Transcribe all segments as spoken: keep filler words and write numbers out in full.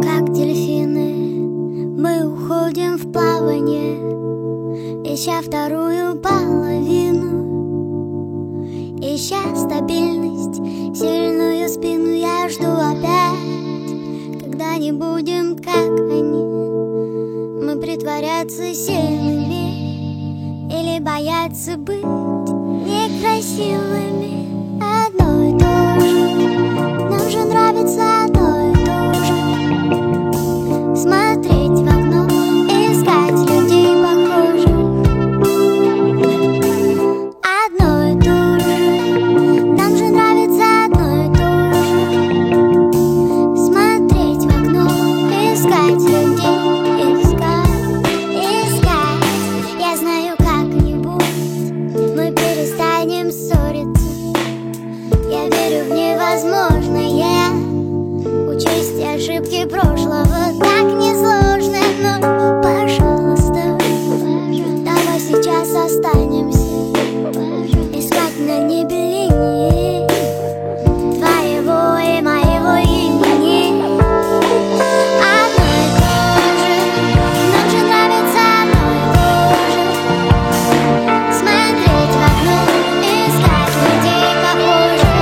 Как дельфины мы уходим в плавание, ища вторую половину, ища стабильность, сильную спину. Я жду опять, когда не будем как они. Мы притворяться сильными или бояться быть некрасивыми. Одно и то же, нам же нравится одно и то же. Смотреть в окно, искать людей похожих. Одно и то же, нам же нравится одно и то же. Смотреть в окно, искать людей, искать, искать. Я знаю, как-нибудь мы перестанем ссориться. Я верю в невозможное, учесть ошибки прошлого так несложно. Но, пожалуйста, давай сейчас останемся искать на небе линии твоего и моего имени. Одно и то же, нам же нравится одно и то же. Смотреть в окно, искать людей похожих.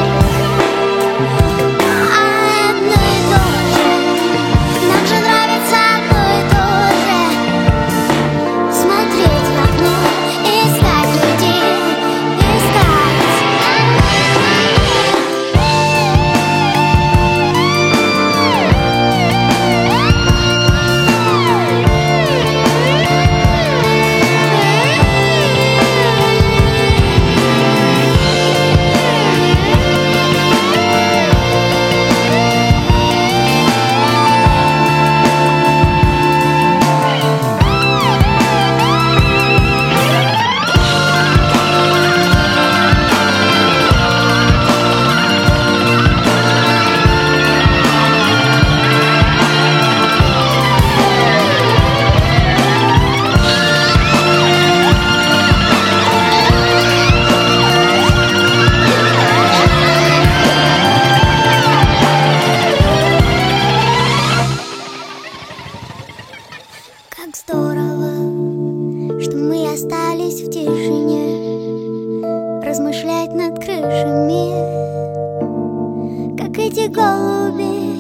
Одно и то же, нам же нравится одно и то же. Смотреть в окно, искать людей, искать. Как здорово, что мы остались в тишине, размышлять над крышами, как эти голуби.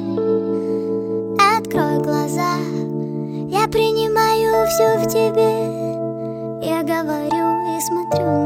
Открой глаза, я принимаю все в тебе. Я говорю и смотрю